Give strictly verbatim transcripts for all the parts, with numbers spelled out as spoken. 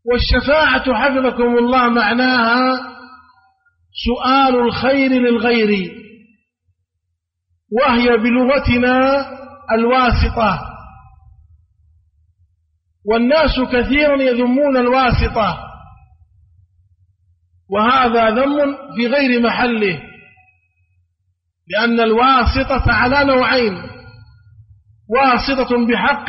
والشفاعة حفظكم الله معناها سؤال الخير للغير، وهي بلغتنا الواسطة، والناس كثيرا يذمون الواسطة، وهذا ذم في غير محله، لأن الواسطة على نوعين: واسطة بحق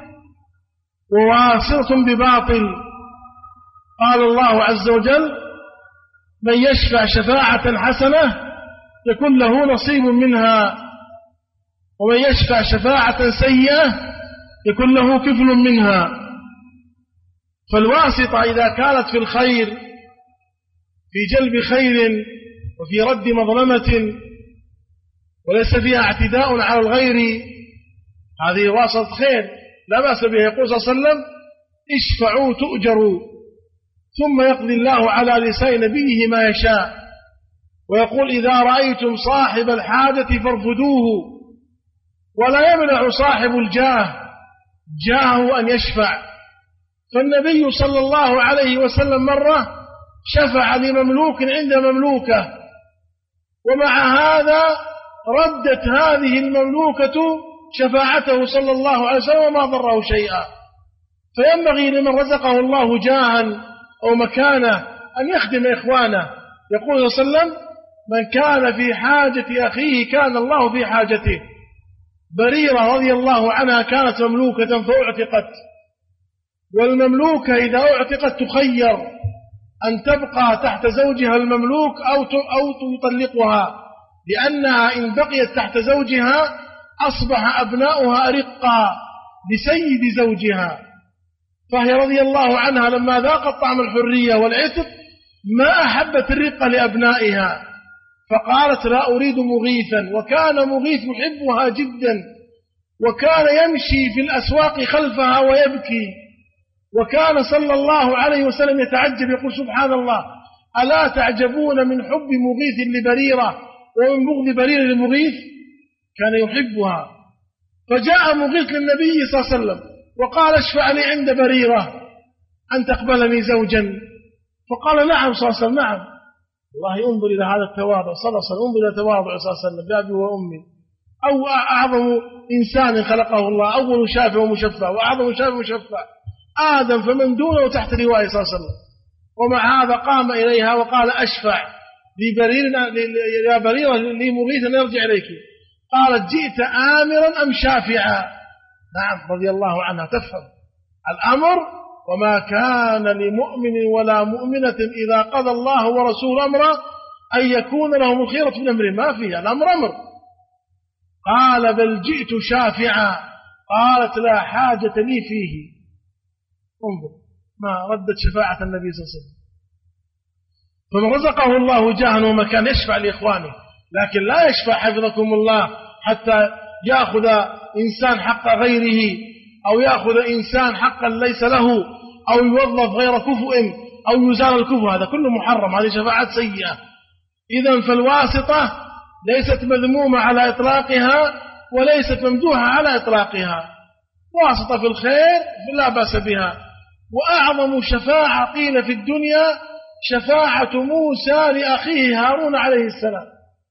وواسطة بباطل. قال الله عز وجل: من يشفع شفاعة حسنة يكون له نصيب منها، ومن يشفع شفاعة سيئة يكون له كفل منها. فالواسطة إذا كانت في الخير، في جلب خير وفي رد مظلمة وليس فيها اعتداء على الغير، هذه واسطة خير لا بأس بها. يقول صلى الله عليه وسلم: اشفعوا تؤجروا، ثم يقضي الله على لسان نبيه ما يشاء، ويقول: إذا رأيتم صاحب الحاجة فارفدوه، ولا يمنع صاحب الجاه جاهه أن يشفع. فالنبي صلى الله عليه وسلم مرة شفع لمملوك عند مملوكه، ومع هذا ردت هذه المملوكة شفاعته صلى الله عليه وسلم وما ضره شيئا. فينبغي لمن رزقه الله جاها أو مكانه أن يخدم إخوانه. يقول صلى الله عليه وسلم: من كان في حاجة أخيه كان الله في حاجته. بريرة رضي الله عنها كانت مملوكة فأعتقت، والمملوكة إذا أعتقت تخير أن تبقى تحت زوجها المملوك أو أو تطلقها، لأنها إن بقيت تحت زوجها أصبح أبناؤها أرقا لسيد زوجها. فهي رضي الله عنها لما ذاقت طعم الحرية والعتق ما أحبت الرقة لأبنائها، فقالت: لا أريد مغيثا. وكان مغيث يحبها جدا، وكان يمشي في الأسواق خلفها ويبكي، وكان صلى الله عليه وسلم يتعجب يقول: سبحان الله، ألا تعجبون من حب مغيث لبريرة ومن بغض بريرة لمغيث؟ كان يحبها. فجاء مغيث للنبي صلى الله عليه وسلم وقال: اشفع لي عند بريرة أن تقبلني زوجا. فقال: نعم صلى الله عليه وسلم، نعم. والله انظر إلى هذا التواضع صلى الله عليه وسلم، انظر إلى تواضع صلى الله عليه وسلم بأبي وأمي. أو أعظم إنسان خلقه الله، أول شافع ومشفع، وأعظم شافع ومشفع آدم، فمن دونه تحت لواء صلى الله عليه وسلم. ومع هذا قام إليها وقال: أشفع لبرير يا بريرة لمغيث أن يرجع إليك. قالت: جئت آمرا أم شافعا؟ نعم رضي الله عنها تفهم الأمر: وما كان لمؤمن ولا مؤمنة إذا قضى الله ورسوله أمرا أن يكون لهم الخيرة من أمره. ما فيها، الأمر أمر. قال: بل جئت شافعا. قالت: لا حاجة لي فيه. انظر ما ردت شفاعة النبي صلى الله عليه وسلم. فمن رزقه الله جاها ومكان يشفع لإخوانه، لكن لا يشفع حفظكم الله حتى يأخذ إنسان حق غيره، أو يأخذ إنسان حقا ليس له، أو يوظف غير كفء، أو يزال الكفء. هذا كله محرم، هذه شفاعة سيئة. إذن فالواسطة ليست مذمومة على إطلاقها وليست ممدوحة على إطلاقها، واسطة في الخير لا بأس بها. وأعظم شفاعة قيل في الدنيا شفاعة موسى لأخيه هارون عليه السلام.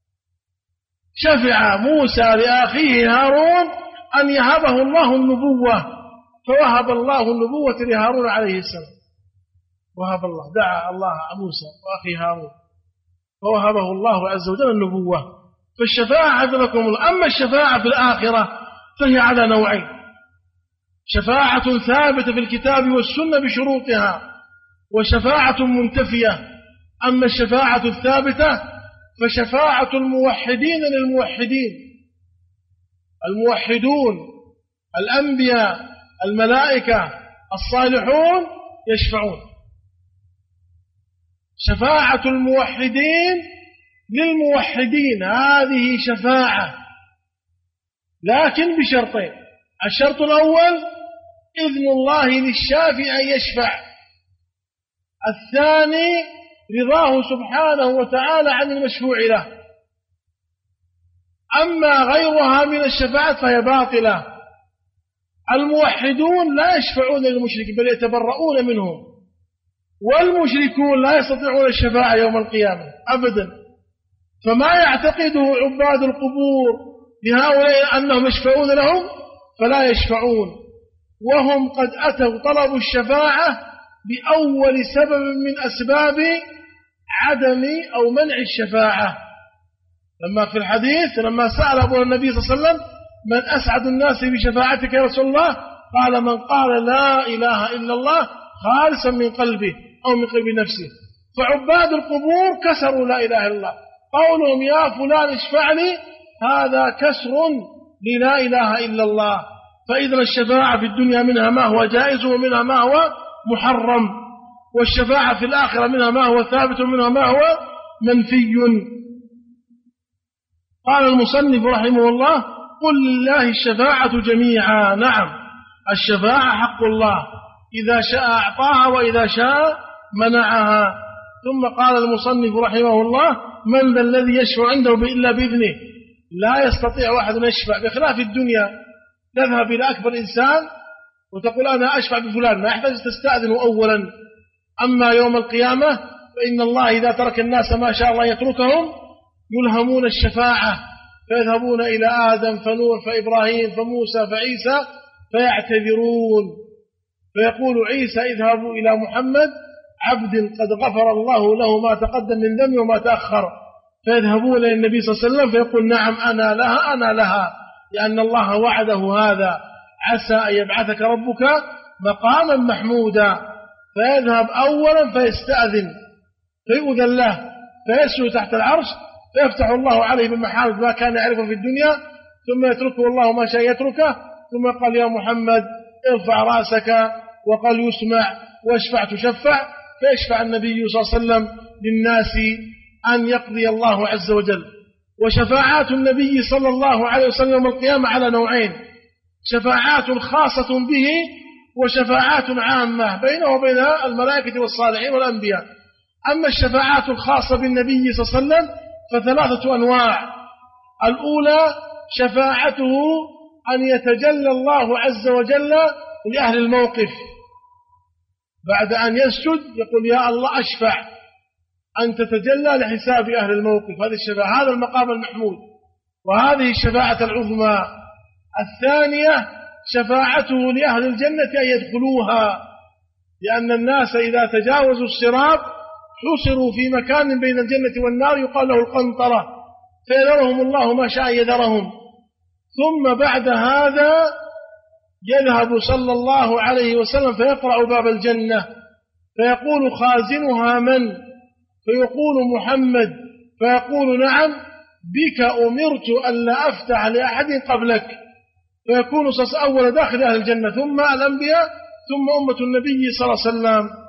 شفع موسى لأخيه هارون أن يهبه الله النبوة، فوهب الله النبوة لهارون عليه السلام. وهب الله، دعا الله موسى وأخي هارون فوهبه الله عز وجل النبوة. فالشفاعة حفظكم الله. أما الشفاعة في الآخرة فهي على نوعين: شفاعة ثابتة في الكتاب والسنة بشروطها، وشفاعة منتفية. أما الشفاعة الثابتة فشفاعة الموحدين للموحدين. الموحدون الأنبياء الملائكة الصالحون يشفعون. شفاعة الموحدين للموحدين هذه شفاعة، لكن بشرطين: الشرط الأول إذن الله للشافع أن يشفع، الثاني رضاه سبحانه وتعالى عن المشفوع له. أما غيرها من الشفاعة فهي باطلة. الموحدون لا يشفعون للمشركين بل يتبرؤون منهم، والمشركون لا يستطيعون الشفاعة يوم القيامة أبدا. فما يعتقده عباد القبور بهؤلاء أنهم يشفعون لهم فلا يشفعون، وهم قد أتوا طلبوا الشفاعة بأول سبب من أسباب عدم أو منع الشفاعة. لما في الحديث لما سأل أبو النبي صلى الله عليه وسلم من أسعد الناس بشفاعتك يا رسول الله؟ قال من قال لا إله إلا الله خالصا من قلبه أو من قلب نفسه. فعباد القبور كسروا لا إله إلا الله، قولهم يا فلان اشفع لي هذا كسر للا إله إلا الله. فإذا الشفاعة في الدنيا منها ما هو جائز ومنها ما هو محرم، والشفاعة في الآخرة منها ما هو ثابت ومنها ما هو منفي. قال المصنف رحمه الله قل لله الشفاعة جميعا. نعم، الشفاعة حق الله، إذا شاء أعطاها وإذا شاء منعها. ثم قال المصنف رحمه الله من ذا الذي يشفع عنده إلا بإذنه؟ لا يستطيع أحد أن يشفع، بخلاف الدنيا تذهب إلى أكبر إنسان وتقول أنا أشفع بفلان، ما يحتاج تستأذن أولا. أما يوم القيامة فإن الله إذا ترك الناس ما شاء الله يتركهم يلهمون الشفاعة، فيذهبون إلى آدم فنوح فإبراهيم فموسى فعيسى فيعتذرون، فيقول عيسى اذهبوا إلى محمد عبد قد غفر الله له ما تقدم من ذنبه وما تأخر، فيذهبون إلى النبي صلى الله عليه وسلم فيقول نعم أنا لها أنا لها، لأن الله وعده هذا، عسى أن يبعثك ربك مقاما محمودا. فيذهب أولا فيستأذن فيؤذن له فيسجد تحت العرش فيفتح الله عليه بمحامد ما كان يعرفه في الدنيا، ثم يتركه الله ما شاء يتركه، ثم قال يا محمد ارفع رأسك وقال يسمع واشفع تشفع، فيشفع النبي صلى الله عليه وسلم للناس أن يقضي الله عز وجل. وشفاعات النبي صلى الله عليه وسلم يوم القيامة على نوعين، شفاعات خاصة به وشفاعات عامة بينه وبين الملائكة والصالحين والأنبياء. أما الشفاعات الخاصة بالنبي صلى الله عليه وسلم فثلاثة أنواع. الأولى شفاعته أن يتجلى الله عز وجل لأهل الموقف، بعد أن يسجد يقول يا الله أشفع أن تتجلى لحساب أهل الموقف، هذه الشفاعة، هذا المقام المحمود، وهذه الشفاعة العظمى. الثانية شفاعته لأهل الجنة أن يدخلوها، لأن الناس إذا تجاوزوا الصراط حصروا في مكان بين الجنة والنار يقال له القنطرة، فيذرهم الله ما شاء يذرهم. ثم بعد هذا يذهب صلى الله عليه وسلم فيقرأ باب الجنة فيقول خازنها من؟ فيقول محمد، فيقول نعم بك أمرت أن لا أفتح لأحد قبلك، فيكون أول داخل أهل الجنة ثم الأنبياء ثم أمة النبي صلى الله عليه وسلم.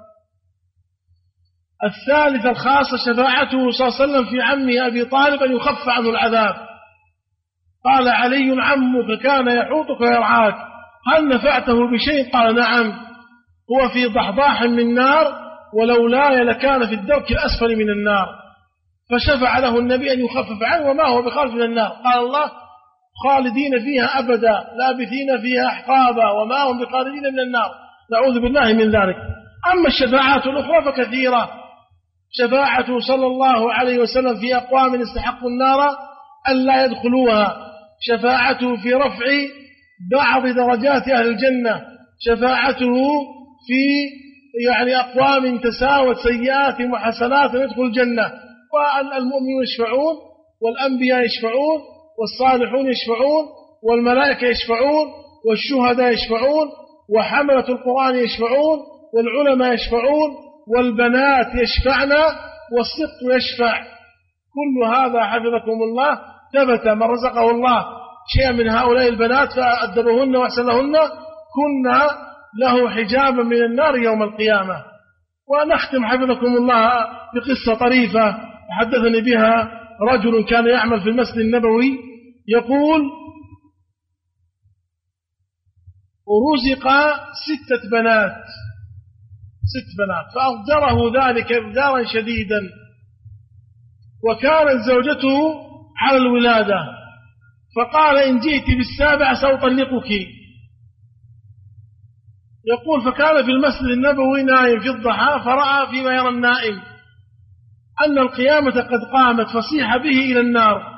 الثالث الخاصة شفاعته صلى الله عليه وسلم في عمه أبي طالب أن يخف عنه العذاب. قال علي عمك كان يحوطك ويرعاك، هل نفعته بشيء؟ قال نعم، هو في ضحضاح من نار ولولاي لكان في الدرك الأسفل من النار، فشفع له النبي أن يخفف عنه وما هو بخارج من النار. قال الله خالدين فيها أبدا لابثين فيها أحقابا وما هم بخالدين من النار، نعوذ بالله من ذلك. أما الشفاعات الأخرى فكثيرة، شفاعته صلى الله عليه وسلم في أقوام استحقوا النار أن لا يدخلوها، شفاعته في رفع بعض درجات أهل الجنة، شفاعته في يعني أقوام تساوت سيئات وحسنات يدخل الجنة، والمؤمنون يشفعون والأنبياء يشفعون والصالحون يشفعون والملائكة يشفعون والشهداء يشفعون وحملة القرآن يشفعون والعلماء يشفعون والبنات يشفعن والصدق يشفع. كل هذا حفظكم الله ثبت من رزقه الله شيئا من هؤلاء البنات فأدبهن وأحسنهن كنا له حجابا من النار يوم القيامة. ونختم حفظكم الله بقصة طريفة حدثني بها رجل كان يعمل في المسجد النبوي، يقول رزق ستة بنات ست بنات فأضجره ذلك إضجارا شديدا، وكانت زوجته على الولادة، فقال إن جئت بالسابع سأطلقك. يقول: فكان في المسجد النبوي نائم في الضحى، فرأى فيما يرى النائم أن القيامة قد قامت، فصيح به إلى النار.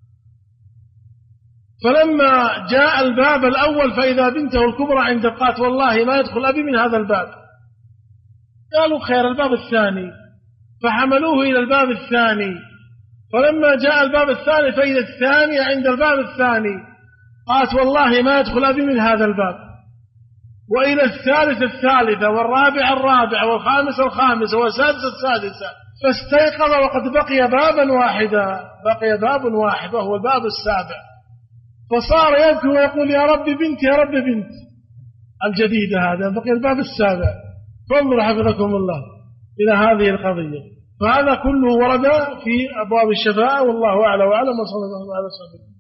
فلما جاء الباب الأول فإذا بنته الكبرى عند قالت: والله ما يدخل أبي من هذا الباب. قالوا: خير، الباب الثاني. فحملوه إلى الباب الثاني، فلما جاء الباب الثاني فإذا الثانية عند الباب الثاني، قالت: والله ما يدخل أبي من هذا الباب. وإلى الثالثة الثالثة، والرابعة الرابعة، والخامسة الخامسة، والسادسة السادسة، فاستيقظ وقد بقي بابا واحدا، بقي باب واحد وهو الباب السابع. فصار يبكي ويقول: يا رب بنت، يا رب بنت. الجديدة هذا بقي الباب السابع. فانظر حفظكم الله إلى هذه القضية. فهذا كله ورد في أبواب الشفاعة، والله أعلى وأعلم، وصلى الله عليه وسلم.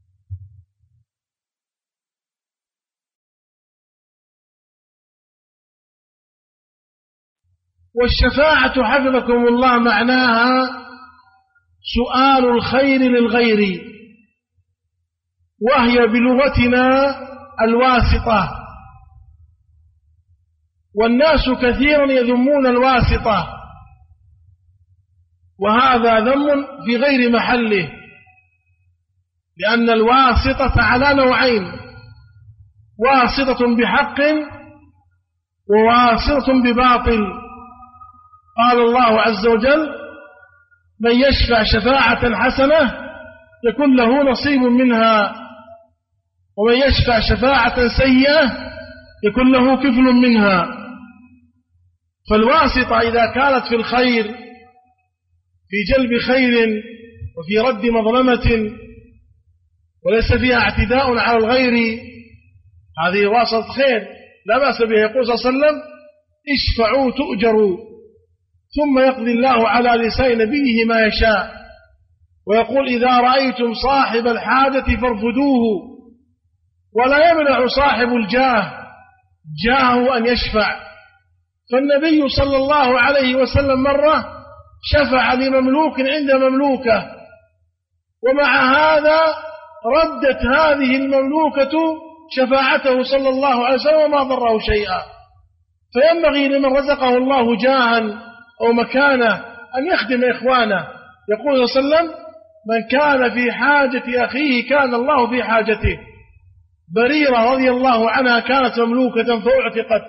والشفاعة حفظكم الله معناها سؤال الخير للغير، وهي بلغتنا الواسطة، والناس كثيرا يذمون الواسطة، وهذا ذم في غير محله، لأن الواسطة على نوعين: واسطة بحق وواسطة بباطل. قال الله عز وجل: من يشفع شفاعة حسنة يكون له نصيب منها، ومن يشفع شفاعة سيئة يكون له كفل منها. فالواسطة إذا كانت في الخير، في جلب خير وفي رد مظلمة، وليس فيها اعتداء على الغير، هذه واسطة خير لا بأس بها. يقول صلى الله عليه وسلم: اشفعوا تؤجروا. ثم يقضي الله على لسان نبيه ما يشاء، ويقول: إذا رأيتم صاحب الحاجة فارفدوه. ولا يمنع صاحب الجاه جاهه أن يشفع. فالنبي صلى الله عليه وسلم مرة شفع لمملوك عند مملوكة، ومع هذا ردت هذه المملوكة شفاعته صلى الله عليه وسلم وما ضره شيئا. فينبغي لمن رزقه الله جاها أو مكانه أن يخدم إخوانه. يقول صلى الله عليه وسلم: من كان في حاجة أخيه كان الله في حاجته. بريرة رضي الله عنها كانت مملوكة فأعتقت،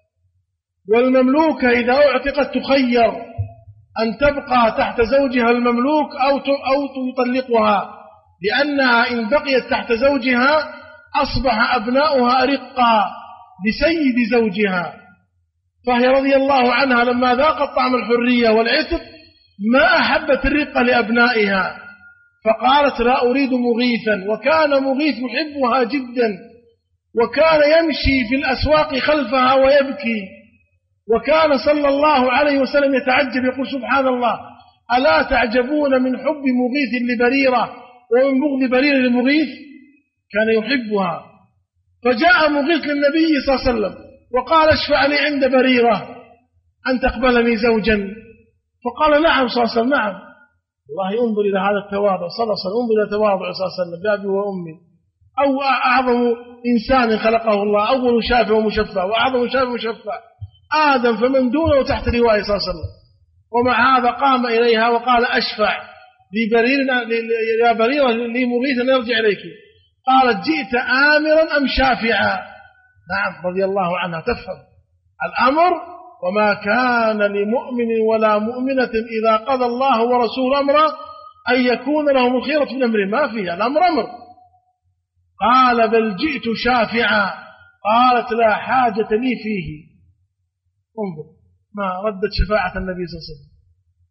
والمملوكة إذا أعتقت تخير أن تبقى تحت زوجها المملوك أو أو تطلقها، لأنها إن بقيت تحت زوجها أصبح أبناؤها رقا لسيد زوجها. فهي رضي الله عنها لما ذاقت طعم الحرية والعتق ما أحبت الرقة لأبنائها، فقالت: لا أريد مغيثا. وكان مغيث يحبها جدا، وكان يمشي في الأسواق خلفها ويبكي. وكان صلى الله عليه وسلم يتعجب، يقول: سبحان الله، ألا تعجبون من حب مغيث لبريرة ومن بغض بريرة لمغيث؟ كان يحبها. فجاء مغيث للنبي صلى الله عليه وسلم وقال: اشفع لي عند بريرة أن تقبلني زوجا. فقال: نعم صلى الله عليه وسلم، نعم. والله انظر إلى هذا التواضع صلى الله عليه وسلم، انظر إلى تواضع صلى الله عليه وسلم بأبي وأمي. أو أعظم إنسان خلقه الله، أول شافع ومشفع، وأعظم شافع ومشفع آدم، فمن دونه تحت لواء صلى الله عليه وسلم. ومع هذا قام إليها وقال: أشفع يا بريرة لمغيث أن يرجع إليك. قالت: جئت آمرا أم شافعا؟ نعم، رضي الله عنها تفهم الأمر. وما كان لمؤمن ولا مؤمنة إذا قضى الله ورسوله أمرا أن يكون لهم الخيرة من أمره، ما فيها، الأمر أمر. قال: بل جئت شافعا. قالت: لا حاجة لي فيه. انظر ما ردت شفاعة النبي صلى الله عليه وسلم.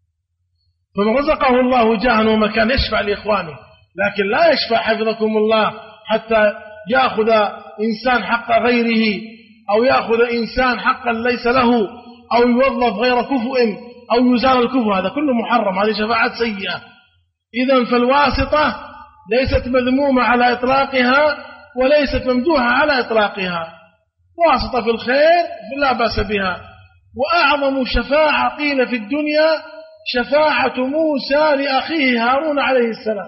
فمن رزقه الله جاها ومكان يشفع لإخوانه، لكن لا يشفع حفظكم الله حتى يأخذ إنسان حق غيره، أو يأخذ إنسان حقا ليس له، أو يوظف غير كفء، أو يزال الكفء. هذا كله محرم، هذه شفاعات سيئة. إذن فالواسطة ليست مذمومة على إطلاقها، وليست ممدوحة على إطلاقها. واسطة في الخير لا بأس بها. وأعظم شفاعة قيل في الدنيا شفاعة موسى لأخيه هارون عليه السلام.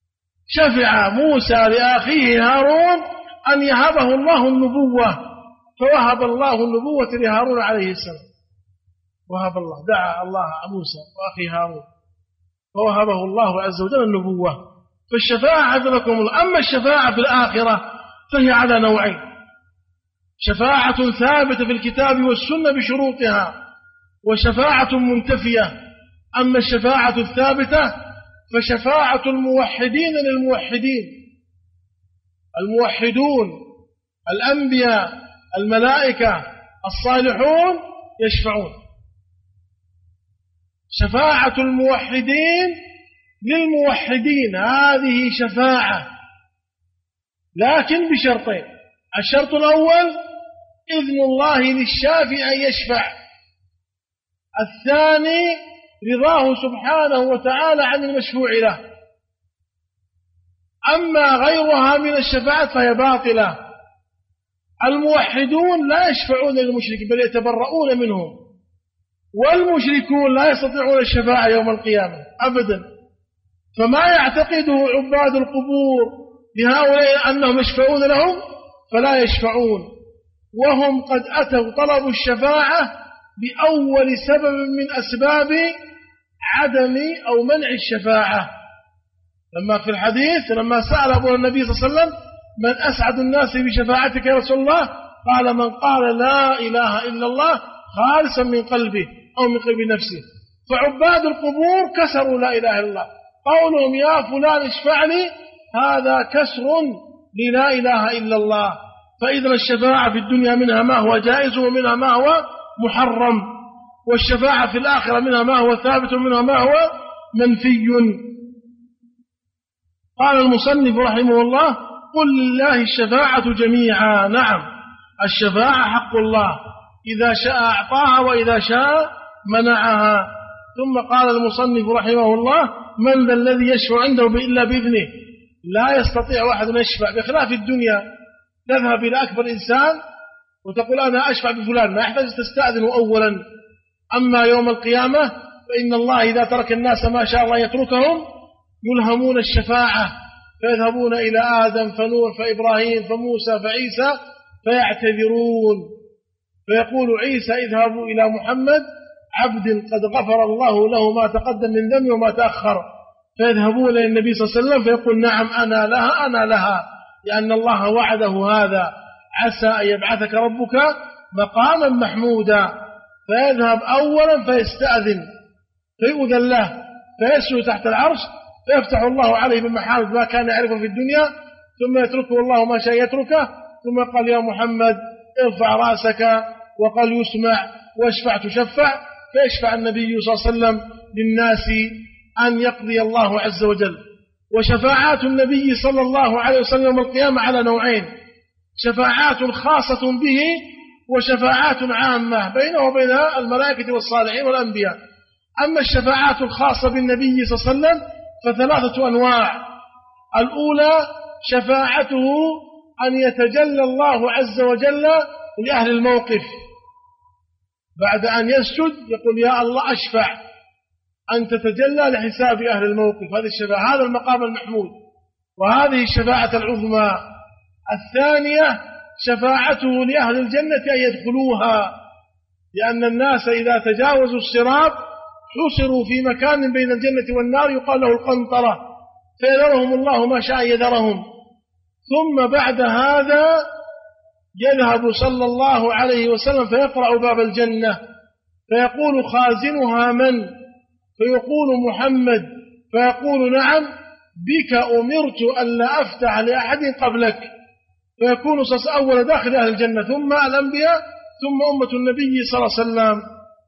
شفع موسى لأخيه هارون أن يهبه الله النبوة، فوهب الله النبوة لهارون عليه السلام، وهب الله، دعا الله موسى وأخي هارون فوهبه الله عز وجل النبوة. فالشفاعة حفظكم الله. أما الشفاعة في الآخرة فهي على نوعين: شفاعة ثابتة في الكتاب والسنة بشروطها، وشفاعة منتفية. أما الشفاعة الثابتة فشفاعة الموحدين للموحدين، الموحدون الأنبياء الملائكة الصالحون يشفعون. شفاعة الموحدين للموحدين هذه شفاعة، لكن بشرطين: الشرط الأول إذن الله للشافع أن يشفع، الثاني رضاه سبحانه وتعالى عن المشفوع له. أما غيرها من الشفاعة فهي باطلة. الموحدون لا يشفعون للمشركين بل يتبرؤون منهم، والمشركون لا يستطيعون الشفاعة يوم القيامة أبدا. فما يعتقده عباد القبور لهؤلاء أنهم يشفعون لهم فلا يشفعون، وهم قد أتوا طلبوا الشفاعة بأول سبب من أسباب عدم أو منع الشفاعة. لما في الحديث لما سأل أبو النبي صلى الله عليه وسلم: من أسعد الناس بشفاعتك يا رسول الله؟ قال: من قال لا إله إلا الله خالصا من قلبه أو من قلب نفسه. فعباد القبور كسروا لا إله إلا الله، قولهم يا فلان اشفع لي هذا كسر للا إله إلا الله. فإذا الشفاعة في الدنيا منها ما هو جائز ومنها ما هو محرم، والشفاعة في الآخرة منها ما هو ثابت ومنها ما هو منفي. قال المصنف رحمه الله: قل لله الشفاعة جميعا. نعم، الشفاعة حق الله، إذا شاء أعطاها وإذا شاء منعها. ثم قال المصنف رحمه الله: من ذا الذي يشفع عنده إلا بإذنه؟ لا يستطيع واحد أن يشفع، بخلاف الدنيا تذهب إلى أكبر إنسان وتقول أنا أشفع بفلان، ما يحتاج تستأذن أولا. أما يوم القيامة فإن الله إذا ترك الناس ما شاء الله يتركهم يلهمون الشفاعة، فيذهبون إلى آدم فنوح فإبراهيم فموسى فعيسى فيعتذرون، فيقول عيسى: اذهبوا إلى محمد عبد قد غفر الله له ما تقدم من ذنبه وما تأخر. فيذهبون إلى النبي صلى الله عليه وسلم فيقول: نعم أنا لها أنا لها، لأن الله وعده هذا، عسى أن يبعثك ربك مقاما محمودا. فيذهب أولا فيستأذن فيؤذن له فيسجد تحت العرش، فيفتح الله عليه بمحامد ما كان يعرفه في الدنيا، ثم يتركه الله ما شاء يتركه، ثم قال: يا محمد ارفع رأسك وقال يسمع واشفع تشفع. فيشفع النبي صلى الله عليه وسلم للناس أن يقضي الله عز وجل. وشفاعات النبي صلى الله عليه وسلم يوم القيامة على نوعين: شفاعات خاصة به وشفاعات عامة بينه وبين الملائكة والصالحين والأنبياء. أما الشفاعات الخاصة بالنبي صلى الله عليه وسلم فثلاثة أنواع: الأولى شفاعته أن يتجلى الله عز وجل لأهل الموقف، بعد أن يسجد يقول: يا الله أشفع أن تتجلى لحساب أهل الموقف. هذه الشفاعة، هذا المقام المحمود، وهذه الشفاعة العظمى. الثانية شفاعته لأهل الجنة أن يدخلوها، لأن الناس إذا تجاوزوا الصراط حصروا في مكان بين الجنة والنار يقال له القنطرة، فيذرهم الله ما شاء يذرهم. ثم بعد هذا يذهب صلى الله عليه وسلم فيقرأ باب الجنة، فيقول خازنها من؟ فيقول محمد، فيقول: نعم بك أمرت أن لا أفتح لأحد قبلك. فيكون أول داخل أهل الجنة، ثم الأنبياء، ثم أمة النبي صلى الله عليه وسلم.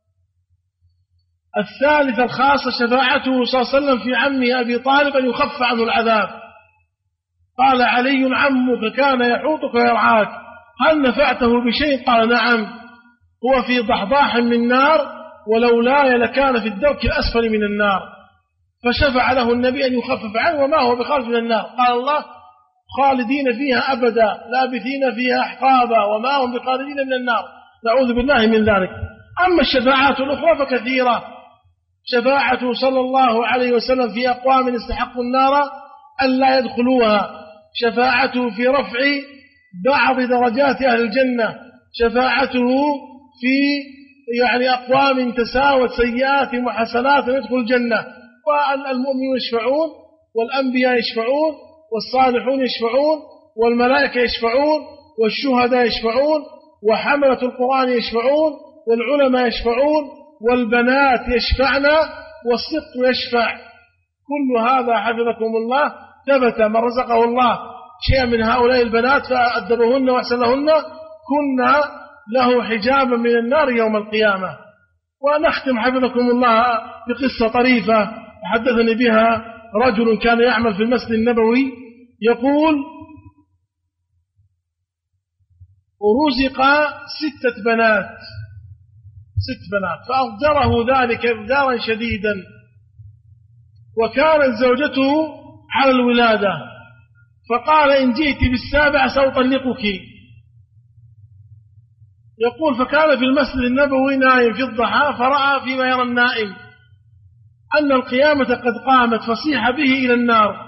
الثالث الخاصة شفاعته صلى الله عليه وسلم في عمه أبي طالب أن يخف عنه العذاب. قال علي: عمك كان يحوطك ويرعاك، هل نفعته بشيء؟ قال: نعم، هو في ضحضاح من نار ولولاي لكان في الدرك الأسفل من النار. فشفع له النبي أن يخفف عنه وما هو بخارج من النار. قال الله: خالدين فيها أبدا لابثين فيها أحقابا وما هم بخارجين من النار، نعوذ بالله من ذلك. أما الشفاعات الأخرى فكثيرة: شفاعته صلى الله عليه وسلم في أقوام استحقوا النار أن لا يدخلوها، شفاعته في رفع بعض درجات أهل الجنة، شفاعته في يعني أقوام تساوت سيئاتهم وحسناتهم يدخل الجنة، والمؤمنون يشفعون والأنبياء يشفعون والصالحون يشفعون والملائكة يشفعون والشهداء يشفعون وحملة القرآن يشفعون والعلماء يشفعون والبنات يشفعن والصدق يشفع. كل هذا حفظكم الله ثبت من رزقه الله شيئا من هؤلاء البنات فأدبهن وأحسن لهن كنا له حجابا من النار يوم القيامة. ونختم حفظكم الله بقصة طريفة حدثني بها رجل كان يعمل في المسجد النبوي، يقول ورزق ستة بنات ست بنات فأضجره ذلك إضجارا شديدا، وكانت زوجته على الولادة، فقال إن جئت بالسابع سأطلقك. يقول فكان في المسجد النبوي نائم في الضحى، فرأى فيما يرى النائم أن القيامة قد قامت، فصيح به إلى النار.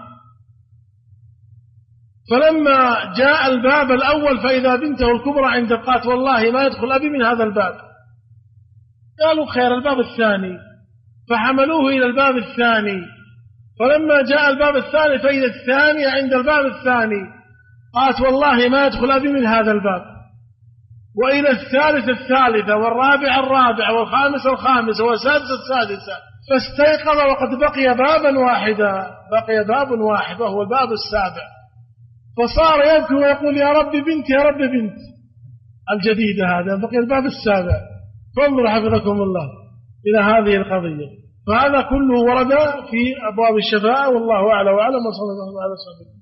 فلما جاء الباب الأول فإذا بنته الكبرى عند قالت والله ما يدخل أبي من هذا الباب. قالوا خير الباب الثاني، فحملوه إلى الباب الثاني. فلما جاء الباب الثاني فإذا الثانية عند الباب الثاني، قالت والله ما يدخل أبي من هذا الباب. وإلى الثالثة الثالثة والرابع الرابع والخامسة الخامسة والسادسة السادسة، فاستيقظ وقد بقي بابا واحدا، بقي باب واحد وهو الباب السابع. فصار يبكي ويقول يا رب بنت يا رب بنت الجديدة، هذا بقي الباب السابع. فانظر حفظكم الله إلى هذه القضية. فهذا كله ورد في أبواب الشفاعة، والله أعلم وأعلم، وصلى الله عليه وسلم.